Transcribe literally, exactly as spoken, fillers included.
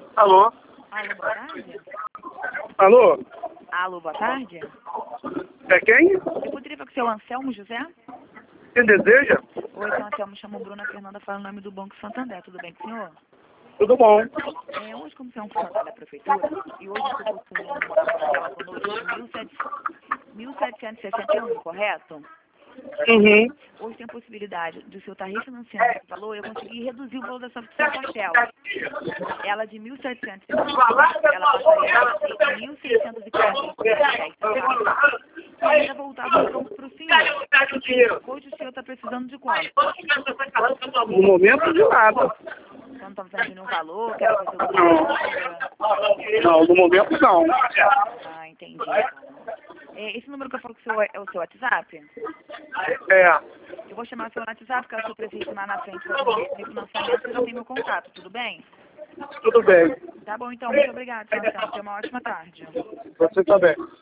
Alô? Alô, boa tarde? Alô? Alô, boa tarde? É quem? Eu poderia falar com o seu Anselmo José? Quem deseja? Oi, seu Anselmo, me chamo Bruna Fernanda, fala o nome do Banco Santander, tudo bem com o senhor? Tudo bom? É, hoje, como você é um funcionário da prefeitura, e hoje você possui uma parcela conosco de mil setecentos e sessenta e um, correto? Uhum. Hoje tem a possibilidade de o senhor estar refinanciando esse valor e eu conseguir reduzir o valor dessa sua parcela. Ela de mil setecentos e sessenta e um, ela passaria a ser mil seiscentos e quarenta e seis reais e dez centavos e ainda voltava um troco para o senhor. Hoje o senhor está precisando de quanto? No momento de nada. Você não está precisando de nenhum valor, quer fazer alguma coisa? Não, no momento não. Ah, entendi. É, esse número que eu falo com o senhor é o seu WhatsApp? É. Eu vou chamar o seu WhatsApp, caso o senhor precise lá na frente fazer um refinanciamento, você já tem meu contato, tudo bem? Tudo bem. Tá bom, então. Muito obrigada, senhor Anselmo. Tenha uma ótima tarde. Você também.